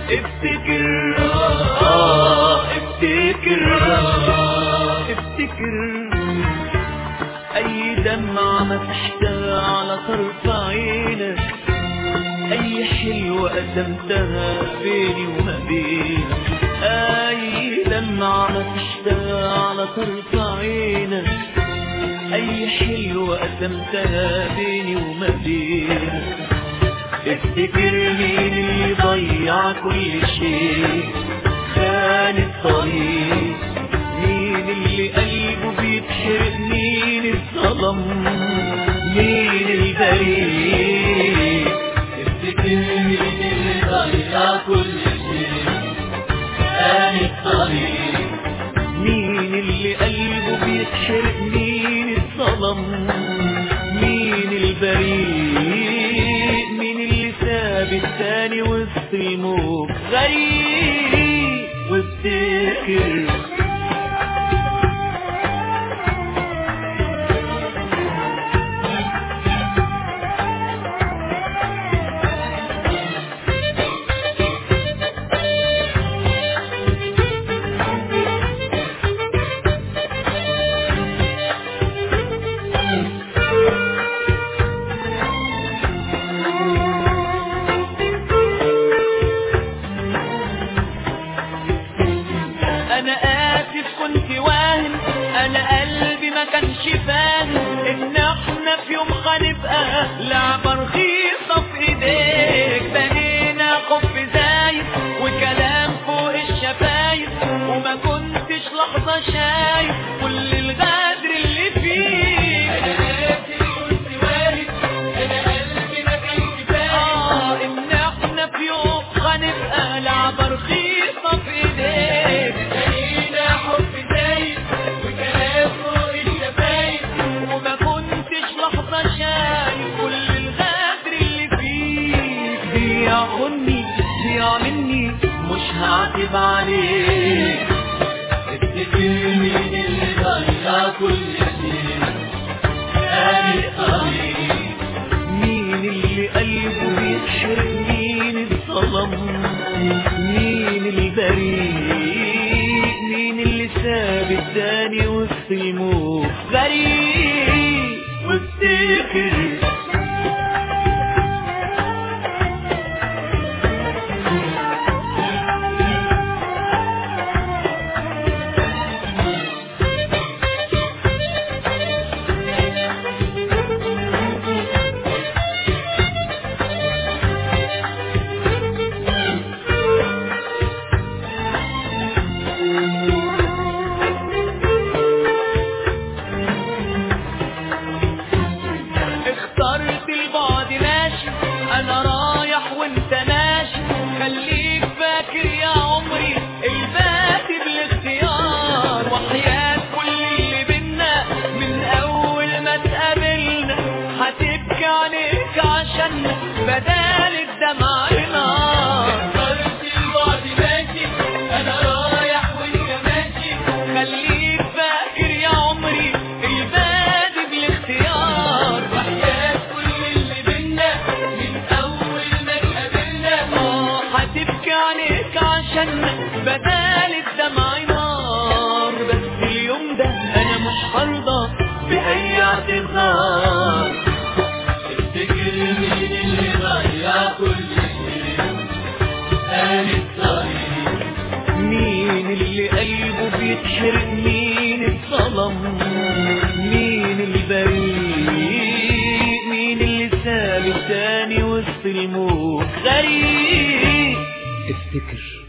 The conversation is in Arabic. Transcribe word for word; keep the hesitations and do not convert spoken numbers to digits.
افتكر آه افتكر آه افتكر اي دمعة مسحتها على طرف عينك، اي حلوة قسمتها بيني وما بينك، اي دمعة مسحتها على طرف عينك، اي حلوة قسمتها بيني وما بينك. افتكر مين اللي ضيع كل شيء، خان الطريق، مين اللي قلبه بيتحرق، مين الظلم، مين البريء. افتكر مين اللي ضيع كل شيء، خان الطريق، مين اللي قلبه بيتحرق، مين الظلم، مين البريء، مين اللي ساب التاني وسط الموج غريب. وافتكر انا اسف كنت واهم، انا قلبي ما كانش فاهم ان احنا في يوم هنبقى لعبة رخيصة في ايديك. بنينا خف زايد وكلام فوق الشفايف، وما كنتش لحظة شايف كل الغدر اللي فيك. انا اسف كنت واهم، انا قلبي ما كانش فاهم اه ان احنا في يوم هنبقى لعبة رخيصة في ايديك. وما كنتش لحظة شايف كل الغدر اللي فيك. بيعوني بيع مني مش هعتب عليك. افتكر مين اللي ضيع كل شيء، خان الطريق، مين اللي قلبه بيتحرق، مين الظلم، مين البريء، مين اللي ساب التاني وسط الموج غريب. وافتكر اخترت البعد ماشي، انا رايح وانت ماشي، خليك فاكر يا عمري الباقي بالاختيار. وحياة كل اللي بينا من اول ما اتقابلنا، هتبكي عليك عشان بدال الدمع نار. اخترت البعد ماشي، انا رايح وانت ماشي، خليك فاكر يا عمري الباقي بالاختيار. وحياة كل اللي بينا من اول ما اتقابلنا، اه هتبكي عليك عشان بدال الدمع نار. بس اليوم ده انا مش هرضى باي اعتذار. افتكر مين اللي ضيع كل شيء، خان الطريق، مين اللي قلبه بيتحرق، مين الظلم، مين البريء، مين اللي ساب التاني وسط الموج غريب. افتكر